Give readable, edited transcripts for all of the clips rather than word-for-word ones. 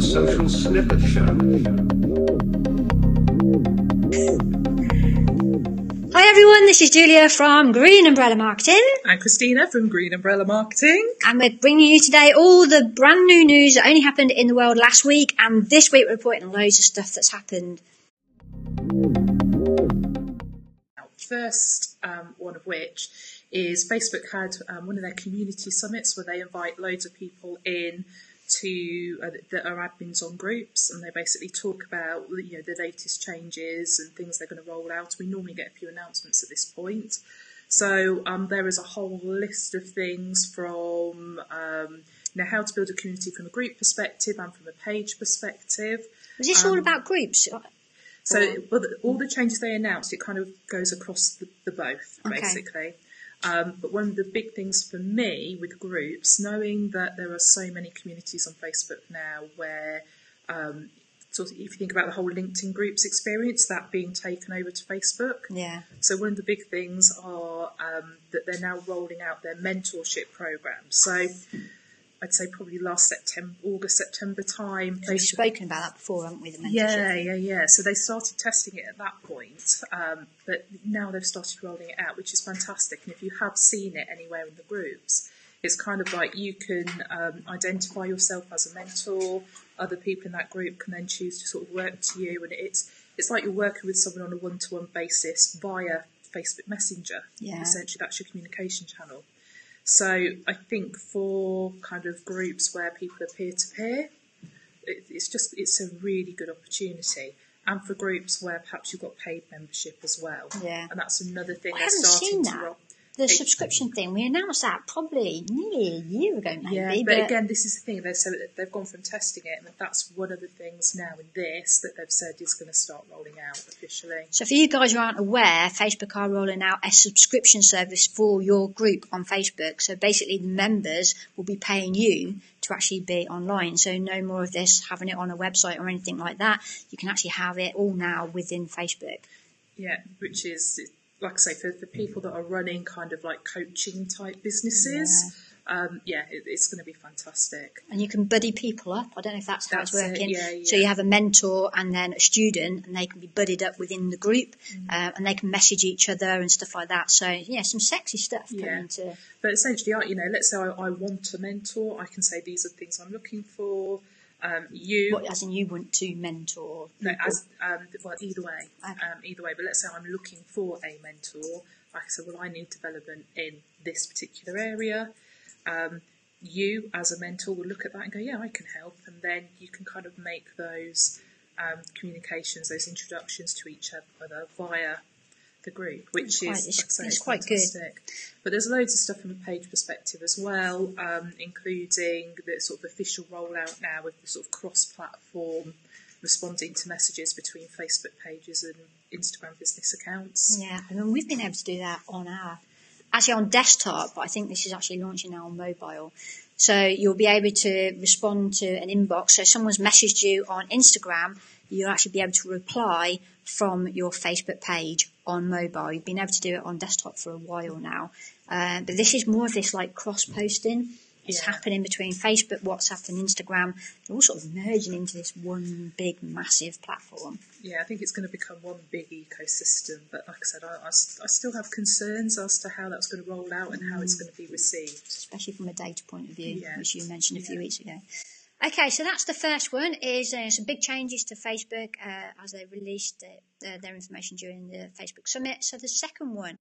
Social Snippet Show. Hi everyone, this is Julia from Green Umbrella Marketing. And Christina from Green Umbrella Marketing. And we're bringing you today all the brand new news that only happened in the world last week. And this week we're reporting loads of stuff that's happened. First one of which is Facebook had one of their community summits where they invite loads of people in to that are admins on groups, and they basically talk about the latest changes and things they're going to roll out. We normally get a few announcements at this point, so there is a whole list of things from how to build a community from a group perspective and from a page perspective. Was this all about groups? So all the changes they announced, it kind of goes across the both, basically. But one of the big things for me with groups, knowing that there are so many communities on Facebook now where, sort of, if you think about the whole LinkedIn groups experience, that being taken over to Facebook. Yeah. So one of the big things are that they're now rolling out their mentorship program. So I'd say probably last August, September time. We've spoken about that before, haven't we? The mentorship. Yeah. So they started testing it at that point, but now they've started rolling it out, which is fantastic. And if you have seen it anywhere in the groups, it's kind of like you can identify yourself as a mentor. Other people in that group can then choose to sort of work to you, and it's like you're working with someone on a one-to-one basis via Facebook Messenger. Yeah. Essentially, that's your communication channel. So I think for kind of groups where people are peer-to-peer, it's a really good opportunity. And for groups where perhaps you've got paid membership as well. Yeah. And that's another thing I haven't seen that. The subscription thing, we announced that probably nearly a year ago, maybe. Yeah, but again, this is the thing. They've gone from testing it, and that's one of the things now in this that they've said is going to start rolling out officially. So for you guys who aren't aware, Facebook are rolling out a subscription service for your group on Facebook. So basically the members will be paying you to actually be online. So no more of this having it on a website or anything like that. You can actually have it all now within Facebook. Yeah, which is, like I say, for people that are running kind of like coaching type businesses, it's going to be fantastic. And you can buddy people up. I don't know if that's how it's working. Yeah. So you have a mentor and then a student, and they can be buddied up within the group, and they can message each other and stuff like that. So yeah, some sexy stuff coming to. But essentially, let's say I want a mentor, I can say these are things I'm looking for. What, as in you want to mentor? No, either way. Either way. But let's say I'm looking for a mentor. Like I said, I need development in this particular area. You, as a mentor, will look at that and go, yeah, I can help. And then you can kind of make those communications, those introductions to each other via the group, which is quite fantastic. Good. But there's loads of stuff from a page perspective as well, including the sort of official rollout now with the sort of cross-platform responding to messages between Facebook pages and Instagram business accounts. Yeah, I mean, we've been able to do that on desktop, but I think this is actually launching now on mobile. So you'll be able to respond to an inbox. So if someone's messaged you on Instagram, you'll actually be able to reply from your Facebook page on mobile. You've been able to do it on desktop for a while now. But this is more of this like cross-posting. It's happening between Facebook, WhatsApp and Instagram. They're all sort of merging into this one big, massive platform. Yeah, I think it's going to become one big ecosystem. But like I said, I still have concerns as to how that's going to roll out and how it's going to be received. Especially from a data point of view, which you mentioned a few weeks ago. Okay, so that's the first one, is some big changes to Facebook as they released their information during the Facebook Summit. So the second one.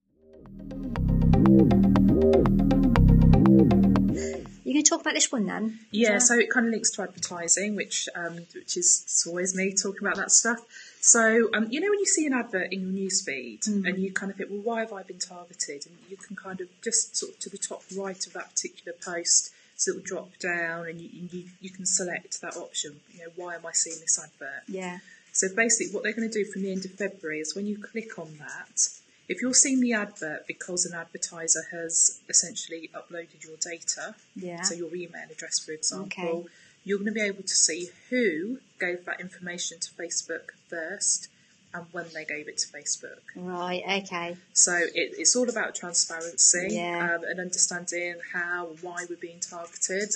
You going to talk about this one then? Yeah, so it kind of links to advertising, which is it's always me talking about that stuff. So, when you see an advert in your newsfeed and you kind of think, well, why have I been targeted? And you can kind of just sort of to the top right of that particular post, so it will drop down and you can select that option. Why am I seeing this advert? Yeah. So basically what they're going to do from the end of February is when you click on that, if you're seeing the advert because an advertiser has essentially uploaded your data, so your email address, for example, you're going to be able to see who gave that information to Facebook first and when they gave it to Facebook. Right, okay. So it's all about transparency and understanding how and why we're being targeted.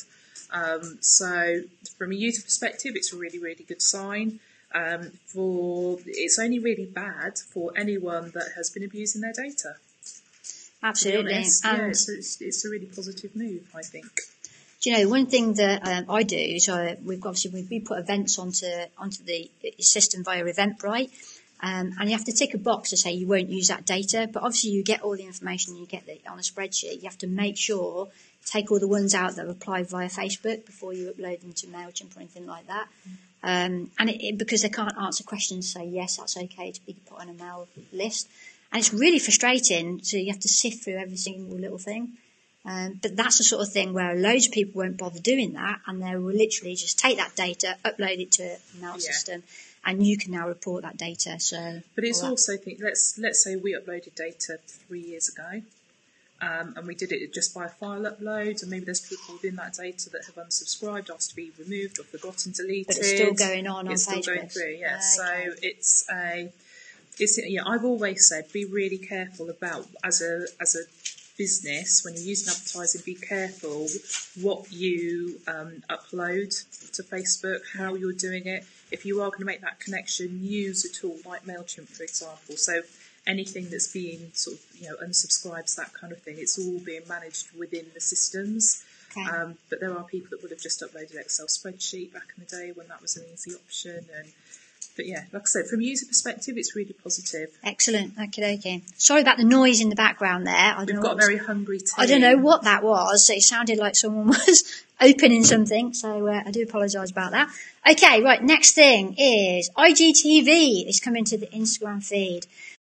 So from a user perspective, it's a really, really good sign. It's only really bad for anyone that has been abusing their data. Absolutely. Honest, yeah, it's a really positive move, I think. Do you know, one thing that I do is we put events onto the system via Eventbrite, and you have to tick a box to say you won't use that data. But obviously, you get all the information you get on a spreadsheet. You have to make sure take all the ones out that are applied via Facebook before you upload them to MailChimp or anything like that. And because they can't answer questions, say yes, that's okay to be put on a mail list. And it's really frustrating, so you have to sift through every single little thing. But that's the sort of thing where loads of people won't bother doing that, and they will literally just take that data, upload it to a mail system, and you can now report that data. So, but it's also let's say we uploaded data 3 years ago, and we did it just by a file upload, and maybe there's people within that data that have unsubscribed, asked to be removed or forgotten, deleted. But it's still going on it's Facebook. Still going through, yeah. Okay. So I've always said be really careful about as a business when you're using advertising. Be careful what you upload to Facebook, how you're doing it. If you are going to make that connection, use a tool like MailChimp, for example. So anything that's being sort of unsubscribes, that kind of thing, it's all being managed within the systems. Okay. But there are people that would have just uploaded an Excel spreadsheet back in the day when that was an easy option. But yeah, like I said, from a user perspective, it's really positive. Excellent. Okay. Sorry about the noise in the background there. We've got a very hungry team. I don't know what that was. It sounded like someone was opening something, so I do apologise about that. Okay, right, next thing is IGTV is coming to the Instagram feed.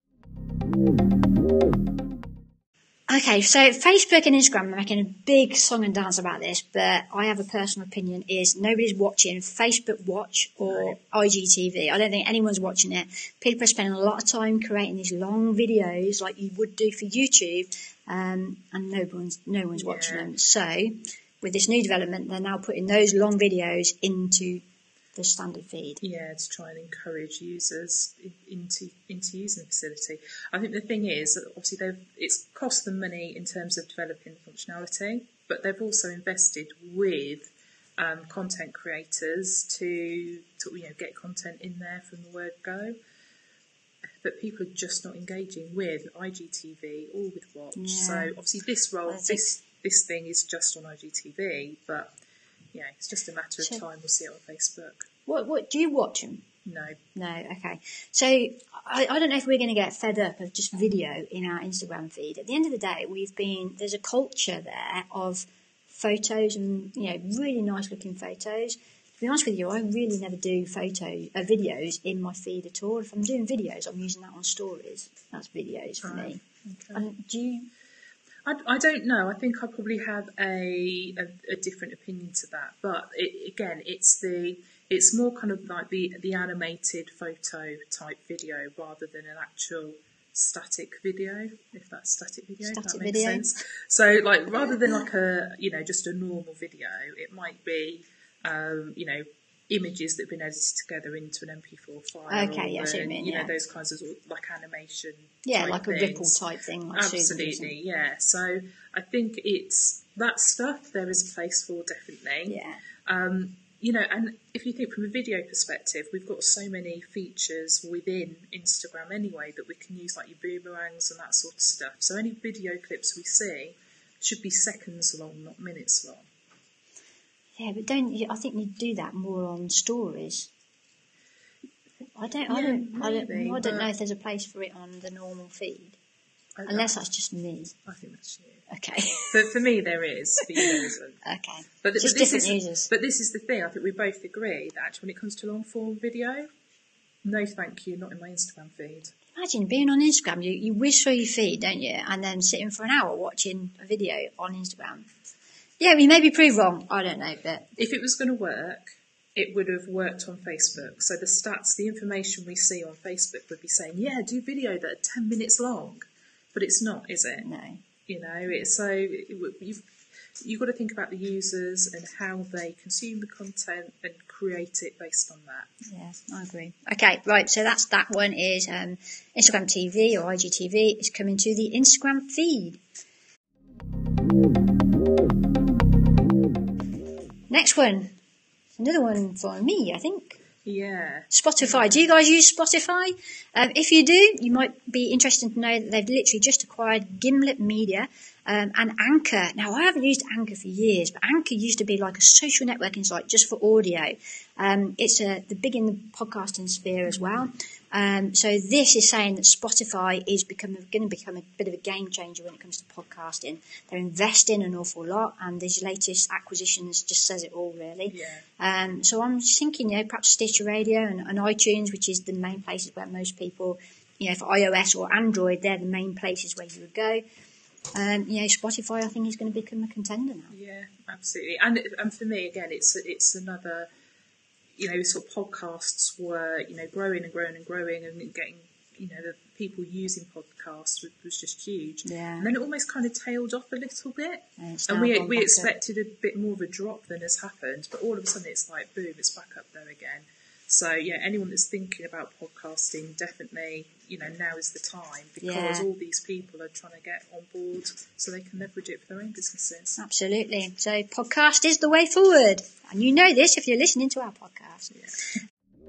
Okay, so Facebook and Instagram are making a big song and dance about this, but I have a personal opinion is nobody's watching Facebook Watch or IGTV. I don't think anyone's watching it. People are spending a lot of time creating these long videos like you would do for YouTube, and no one's watching them. So with this new development, they're now putting those long videos into the standard feed. Yeah, to try and encourage users into using the facility. I think the thing is that obviously it's cost them money in terms of developing the functionality, but they've also invested with content creators to get content in there from the word go. But people are just not engaging with IGTV or with Watch. Yeah. So obviously this thing is just on IGTV, but yeah, it's just a matter of time. We'll see it on Facebook. What do you watch them? No. Okay. So I don't know if we're going to get fed up of just video in our Instagram feed. At the end of the day, there's a culture there of photos and really nice looking photos. To be honest with you, I really never do videos in my feed at all. If I'm doing videos, I'm using that on stories. That's videos for me. Okay. Do you? I don't know. I think I probably have a different opinion to that. But it's more kind of like the animated photo type video rather than an actual static video. If that's static video, if that makes sense. So like rather than like just a normal video, it might be images that have been edited together into an MP4 file. Okay, yes, you mean, those kinds of like animation. Yeah, like things. A Ripple type thing. Like absolutely, yeah. So I think it's that stuff there is a place for, definitely. Yeah. And if you think from a video perspective, we've got so many features within Instagram anyway that we can use, like your boomerangs and that sort of stuff. So any video clips we see should be seconds long, not minutes long. Yeah, but I think you do that more on stories. I don't know if there's a place for it on the normal feed. Unless that's just me. I think that's you. Okay. But for me, there is. For you, there isn't. Okay. But just different users. But this is the thing. I think we both agree that actually, when it comes to long form video, no, thank you, not in my Instagram feed. Imagine being on Instagram. You whiz through your feed, don't you, and then sitting for an hour watching a video on Instagram. Yeah, we may be proved wrong. I don't know, but if it was going to work, it would have worked on Facebook. So the stats, the information we see on Facebook would be saying, yeah, do video that are 10 minutes long. But it's not, is it? No. You've got to think about the users and how they consume the content and create it based on that. Yeah, I agree. Okay, right, so that one is Instagram TV or IGTV is coming to the Instagram feed. Next one. Another one for me, I think. Yeah. Spotify. Do you guys use Spotify? If you do, you might be interested to know that they've literally just acquired Gimlet Media and Anchor. Now, I haven't used Anchor for years, but Anchor used to be like a social networking site just for audio. It's the big in the podcasting sphere as well. So this is saying that Spotify is going to become a bit of a game changer when it comes to podcasting. They're investing an awful lot, and these latest acquisitions just says it all, really. Yeah. So I'm just thinking, perhaps Stitcher Radio and iTunes, which is the main places where most people, for iOS or Android, they're the main places where you would go. Spotify, I think, is going to become a contender now. Yeah, absolutely. And for me, again, it's another. Sort of podcasts were, growing and growing and growing, and getting, the people using podcasts was just huge. Yeah. And then it almost kind of tailed off a little bit. And we expected a bit more of a drop than has happened, but all of a sudden it's like, boom, it's back up there again. So, yeah, anyone that's thinking about podcasting, definitely, now is the time, because all these people are trying to get on board so they can leverage it for their own businesses. Absolutely. So podcast is the way forward. And you know this if you're listening to our podcast. Yeah.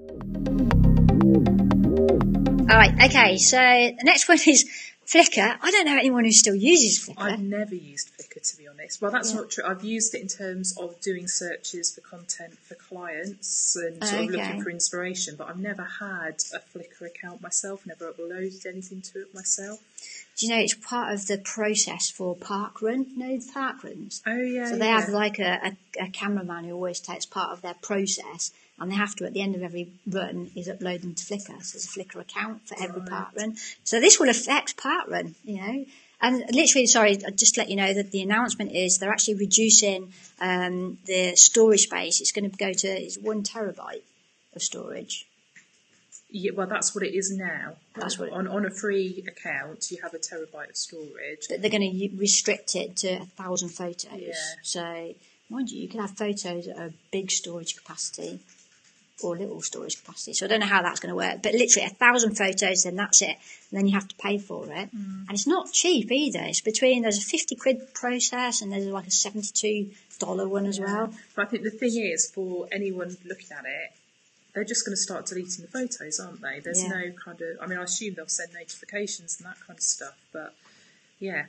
All right, okay, so the next one is Flickr. I don't know anyone who still uses Flickr. I've never used Flickr, to be honest. Well, that's not true. I've used it in terms of doing searches for content for clients and sort of looking for inspiration, but I've never had a Flickr account myself, never uploaded anything to it myself. Do you know it's part of the process for parkrun? You know the parkruns? Oh, yeah. So they have like a cameraman who always takes part of their process, and they have to, at the end of every run, is upload them to Flickr. So there's a Flickr account for every parkrun. So this will affect parkrun, And literally, just to let you know that the announcement is they're actually reducing the storage space. It's going to go to 1 terabyte of storage. Yeah, well, that's what it is now. That's what on a free account, you have 1 terabyte of storage. But they're going to restrict it to 1,000 photos. Yeah. So, mind you can have photos at a big storage capacity or little storage capacity. So I don't know how that's going to work. But literally 1,000 photos, then that's it. And then you have to pay for it. And it's not cheap either. It's there's a 50 quid process and there's like a $72 one as well. But I think the thing is, for anyone looking at it, they're just going to start deleting the photos, aren't they? There's no kind of... I assume they'll send notifications and that kind of stuff. But, yeah,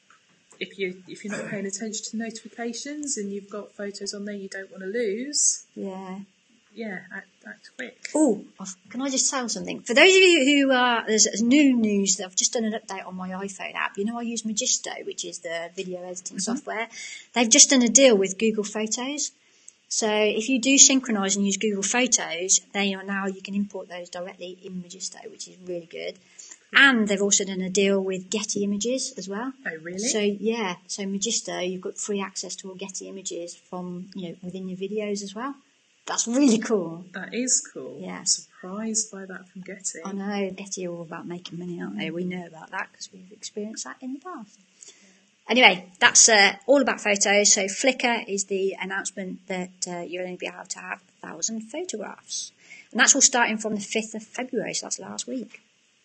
if you're not paying attention to notifications and you've got photos on there you don't want to lose... Yeah, act quick. Oh, can I just tell something? For those of you who are... There's new news that I've just done an update on my iPhone app. I use Magisto, which is the video editing software. They've just done a deal with Google Photos. So if you do synchronise and use Google Photos, you can import those directly in Magisto, which is really good. And they've also done a deal with Getty Images as well. Oh, really? So Magisto, you've got free access to all Getty Images from, within your videos as well. That's really cool. That is cool. Yeah. I'm surprised by that from Getty. I know, Getty are all about making money, aren't they? We know about that because we've experienced that in the past. Anyway, that's all about photos. So Flickr is the announcement that you're going to be able to have 1,000 photographs. And that's all starting from the 5th of February, so that's last week.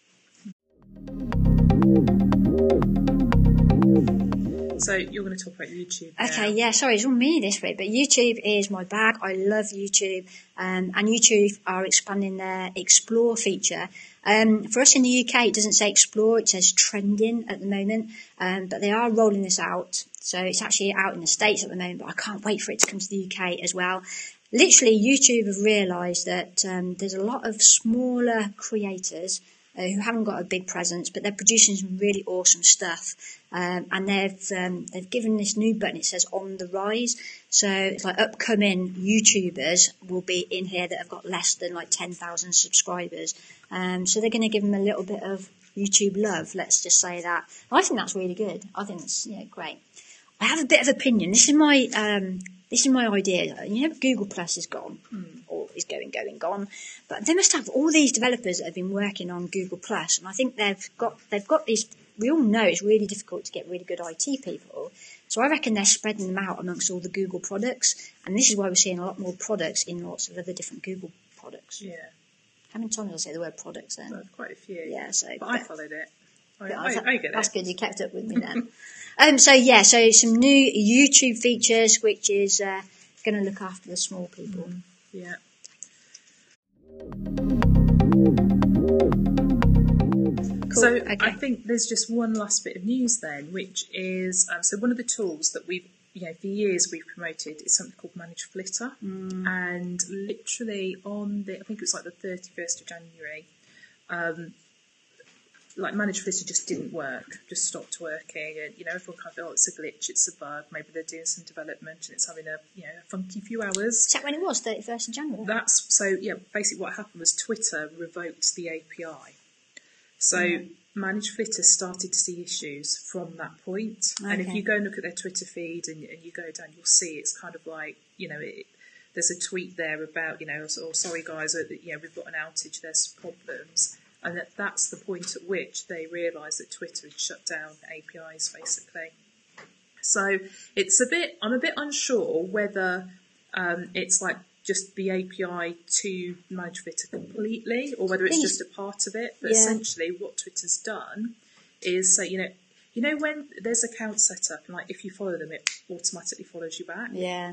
So you're going to talk about YouTube now. Okay, yeah, sorry, it's all me this week, but YouTube is my bag. I love YouTube, and YouTube are expanding their Explore feature. For us in the UK, it doesn't say Explore, it says Trending at the moment, but they are rolling this out. So it's actually out in the States at the moment, but I can't wait for it to come to the UK as well. Literally, YouTube have realised that there's a lot of smaller creators who haven't got a big presence, but they're producing some really awesome stuff. And they've given this new button, it says On the Rise. So it's like upcoming YouTubers will be in here that have got less than like 10,000 subscribers. So they're going to give them a little bit of YouTube love, let's just say that. I think that's really good. I think it's great. I have a bit of opinion. This is my idea. Google Plus is gone, or is gone. But they must have all these developers that have been working on Google Plus, and I think they've got these. We all know it's really difficult to get really good IT people, so I reckon they're spreading them out amongst all the Google products, and this is why we're seeing a lot more products in lots of other different Google products. Yeah. How many times did I say the word products then? Quite a few. Yeah, but I followed it. I get it. That's good. You kept up with me then. So some new YouTube features, which is going to look after the small people. Yeah. Cool. So Okay. I think there's just one last bit of news then, which is so one of the tools that we've for years we've promoted is something called Manage Flitter, and literally on I think it was like the 31st of January, like Manage Flitter just didn't work, just stopped working, and everyone kind of thought, oh, it's a glitch, it's a bug, maybe they're doing some development and it's having a a funky few hours. Is that when it was, 31st of January? That's so basically what happened was Twitter revoked the API. So Manage Flitter started to see issues from that point. Okay. And if you go and look at their Twitter feed and you go down, you'll see it's kind of like, there's a tweet there about, oh, sorry guys, we've got an outage, there's problems. And that's the point at which they realise that Twitter had shut down APIs, basically. So I'm a bit unsure whether it's like just the API to Manage Flitter completely, or whether it's just a part of it. But essentially, what Twitter's done is say, when there's accounts set up, and like if you follow them, it automatically follows you back. Yeah.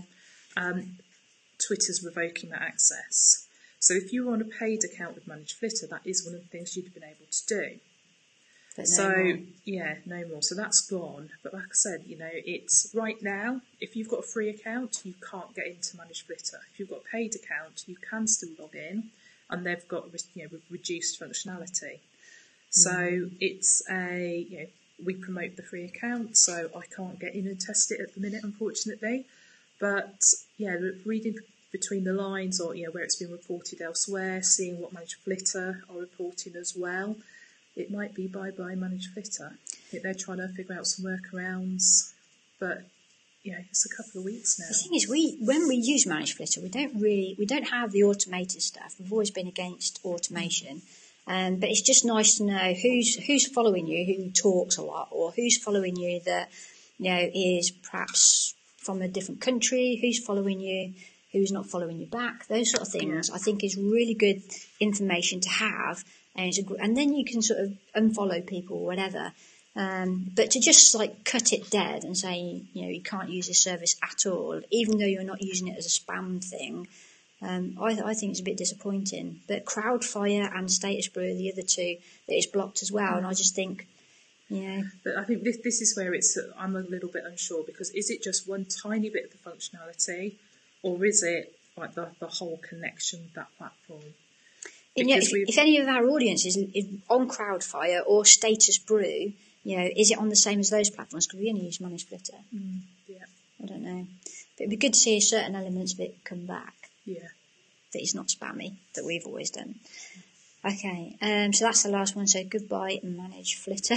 Twitter's revoking that access. So if you were on a paid account with Manage Flitter, that is one of the things you'd have been able to do. But no more. No more. So that's gone. But like I said, it's right now, if you've got a free account, you can't get into Manage Flitter. If you've got a paid account, you can still log in, and they've got reduced functionality. So it's we promote the free account, so I can't get in and test it at the minute, unfortunately. But reading between the lines, or where it's been reported elsewhere, seeing what Manage Flitter are reporting as well, it might be bye-bye Manage Flitter. I think they're trying to figure out some workarounds, but it's a couple of weeks now. The thing is, when we use Manage Flitter, we don't have the automated stuff. We've always been against automation, but it's just nice to know who's following you, who talks a lot, or who's following you that is perhaps from a different country, who's following you, who's not following you back. Those sort of things, I think, is really good information to have. And then you can sort of unfollow people or whatever. But to just like cut it dead and say, you can't use this service at all, even though you're not using it as a spam thing, I think it's a bit disappointing. But Crowdfire and Status Brew are the other two that is blocked as well. And I just think, But I think this is where I'm a little bit unsure, because is it just one tiny bit of the functionality, or is it like the whole connection with that platform? If any of our audience is on Crowdfire or Status Brew, is it on the same as those platforms? Because we only use Manage Flitter. I don't know. But it'd be good to see certain elements of it come back. Yeah. That is not spammy, that we've always done. Okay, so that's the last one. So goodbye, Manage Flitter.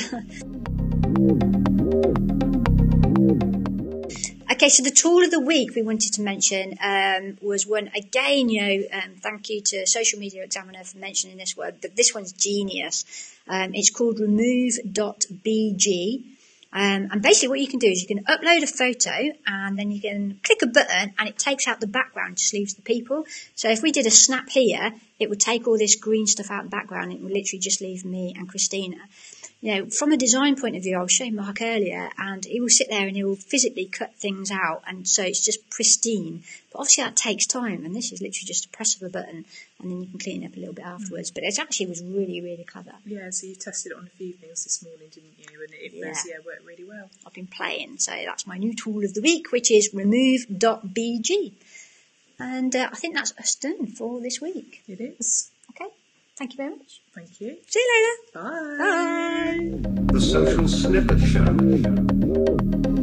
Okay, so the tool of the week we wanted to mention was one, again, thank you to Social Media Examiner for mentioning this word, but this one's genius. It's called remove.bg. And basically what you can do is you can upload a photo and then you can click a button and it takes out the background, just leaves the people. So if we did a snap here, it would take all this green stuff out of the background. It would literally just leave me and Christina. From a design point of view, I was showing Mark earlier, and he will sit there and he will physically cut things out, and so it's just pristine. But obviously that takes time, and this is literally just a press of a button, and then you can clean it up a little bit afterwards. But it actually was really, really clever. Yeah, so you tested it on a few things this morning, didn't you? And it worked really well. I've been playing, so that's my new tool of the week, which is remove.bg. And I think that's us done for this week. It is. Okay. Thank you very much. Thank you. See you later. Bye. Bye. The Social Snippet Show.